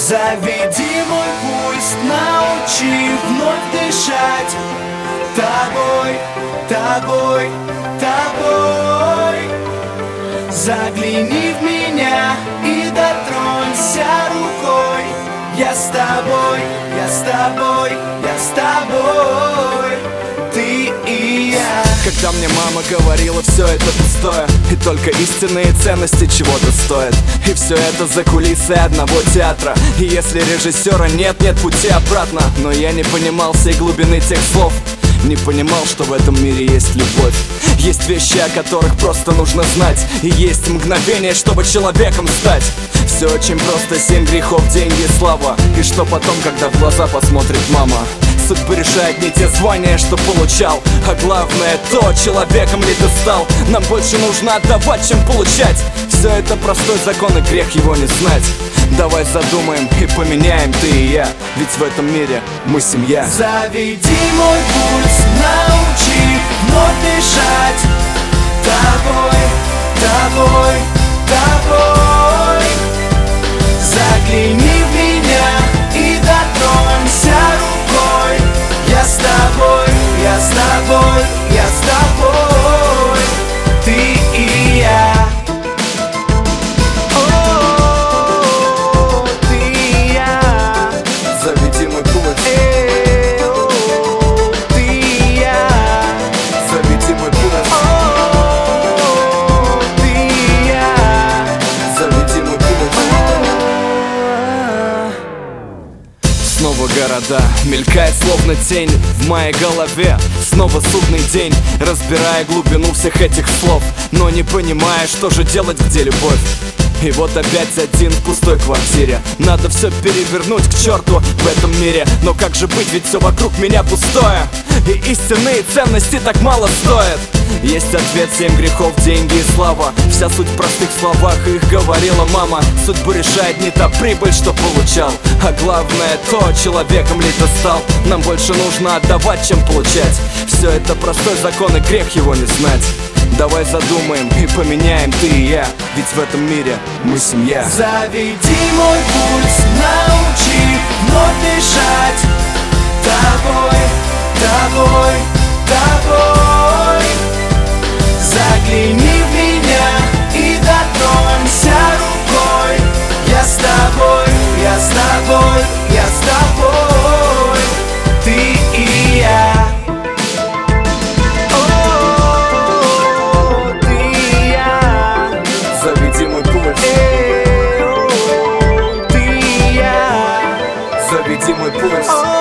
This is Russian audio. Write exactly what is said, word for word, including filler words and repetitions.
Заведи мой пульс, научи вновь дышать тобой, тобой, тобой. Загляни в меня и дотронься рукой. Я с тобой, я с тобой, я с тобой. Ты и я. Когда мне мама говорила, все это пустое, и только истинные ценности чего-то стоят. И все это за кулисы одного театра. И если режиссера нет, нет пути обратно. Но я не понимал всей глубины тех слов, не понимал, что в этом мире есть любовь. Есть вещи, о которых просто нужно знать. И есть мгновение, чтобы человеком стать. Все очень просто, семь грехов, деньги, слава. И что потом, когда в глаза посмотрит мама? Судьба решает не те звания, что получал, а главное то, человеком ли ты стал. Нам больше нужно отдавать, чем получать. Все это простой закон, и грех его не знать. Давай задумаем и поменяем ты и я, ведь в этом мире мы семья. Заведи мой пульс, научи вновь дышать тобой, тобой, тобой. Загляни в меня и дотронься рукой. Я с тобой, я с тобой, я с тобой. Ты и я. Снова города, мелькает словно тень в моей голове. Снова судный день, разбирая глубину всех этих слов, но не понимая, что же делать, где любовь. И вот опять один в пустой квартире. Надо все перевернуть к черту в этом мире. Но как же быть, ведь все вокруг меня пустое. И истинные ценности так мало стоят. Есть ответ, семь грехов, деньги и слава. Вся суть в простых словах, их говорила мама. Судьбу решает не та прибыль, что получал, а главное то, человеком ли ты стал. Нам больше нужно отдавать, чем получать. Все это простой закон, и грех его не знать. Давай задумаем и поменяем ты и я, ведь в этом мире мы семья. Заведи мой пульс, научи вновь дышать тобой, тобой, тобой. Загляни в меня и дотронься рукой. Я с тобой, я с тобой, я с тобой. Ты и я. Заведи мой пульс.